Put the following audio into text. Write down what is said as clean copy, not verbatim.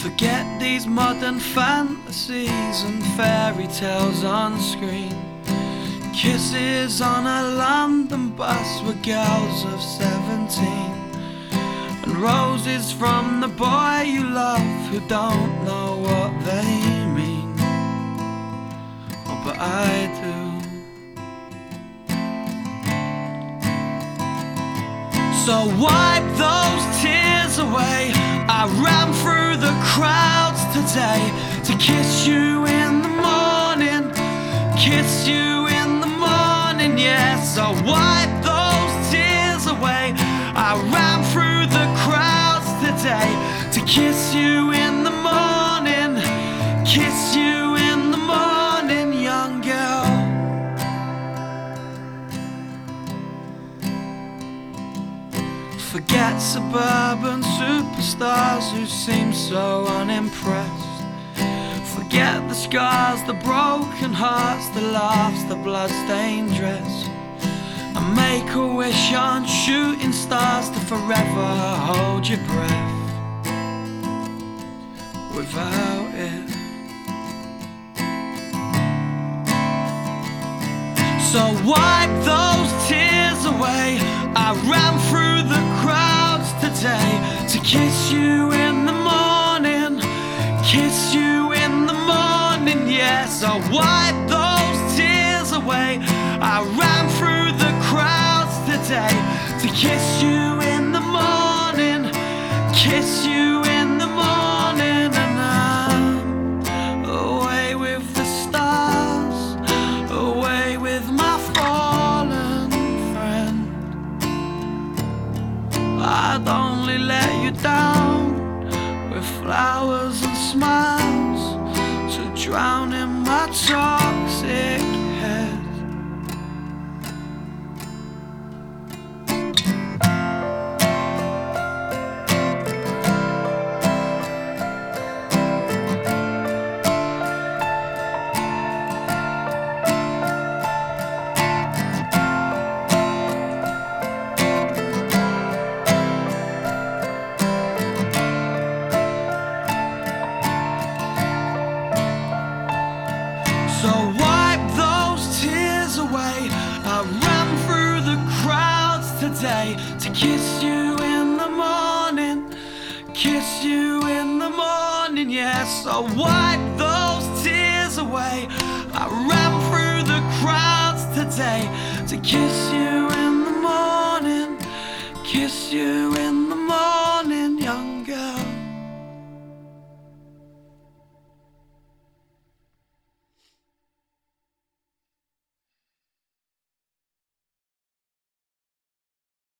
Forget these modern fantasies and fairy tales on screen. Kisses on a London bus with girls of 17, and roses from the boy you love who don't know what they mean. Oh, but I do. So wipe those tears away. I ran through the crowds today to kiss you in the morning, kiss you in the morning, yes. So wipe those tears away. I ran through the crowds today to kiss you in the morning, kiss you in the morning, young girl. Forget suburban superstars who seem so unimpressed. Forget the scars, the broken hearts, the laughs, the blood-stained dress, and make a wish on shooting stars to forever hold your breath without it. So wipe those tears away. I ran through the crowds today to kiss you in the morning, kiss you in the morning, yes. I wipe those tears away. I ran through the crowds today to kiss you in the morning, kiss you in the morning, and I'm away with the stars, away with my fallen friend. I'd only let you down with flowers and smiles to drown in my toxic head. So wipe those tears away. I ran through the crowds today to kiss you in the morning, kiss you in the morning, yes. So wipe those tears away. I ran through the crowds today to kiss you in the morning, kiss you